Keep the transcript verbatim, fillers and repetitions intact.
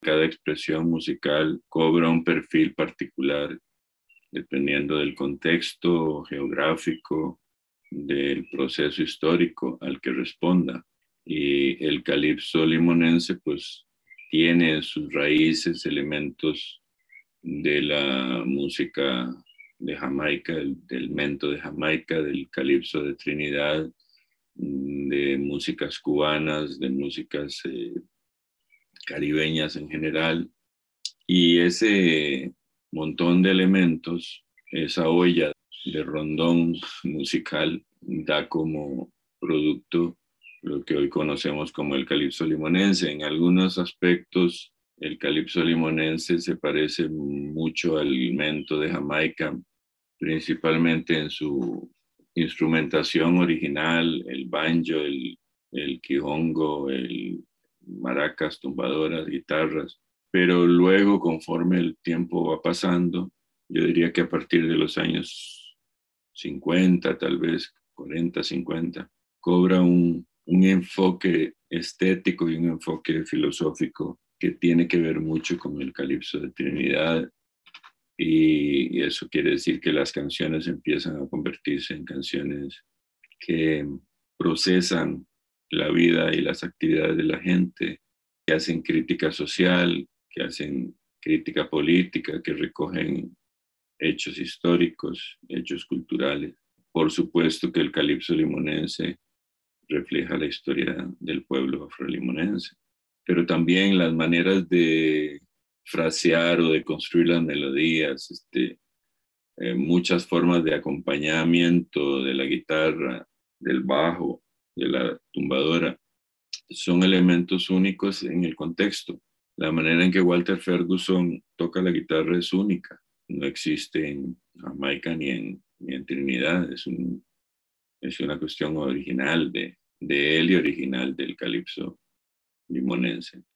Cada expresión musical cobra un perfil particular dependiendo del contexto geográfico, del proceso histórico al que responda. Y el calipso limonense pues tiene sus raíces, elementos de la música de Jamaica, del, del mento de Jamaica, del calipso de Trinidad, de músicas cubanas, de músicas eh, caribeñas en general. Y ese montón de elementos, esa olla de rondón musical, da como producto lo que hoy conocemos como el calipso limonense. En algunos aspectos, el calipso limonense se parece mucho al mento de Jamaica, principalmente en su instrumentación original, el banjo, el, el quijongo, el maracas, tumbadoras, guitarras. Pero luego, conforme el tiempo va pasando, yo diría que a partir de los años cincuenta, tal vez cuarenta, cincuenta, cobra un, un enfoque estético y un enfoque filosófico que tiene que ver mucho con el calipso de Trinidad. Y, y eso quiere decir que las canciones empiezan a convertirse en canciones que procesan la vida y las actividades de la gente, que hacen crítica social, que hacen crítica política, que recogen hechos históricos, hechos culturales. Por supuesto que el calipso limonense refleja la historia del pueblo afrolimonense, pero también las maneras de frasear o de construir las melodías, este, eh, muchas formas de acompañamiento de la guitarra, del bajo, de la tumbadora, son elementos únicos en el contexto. La manera en que Walter Ferguson toca la guitarra es única. No existe en Jamaica ni en, ni en Trinidad. Es, un, es una cuestión original de, de él y original del calipso limonense.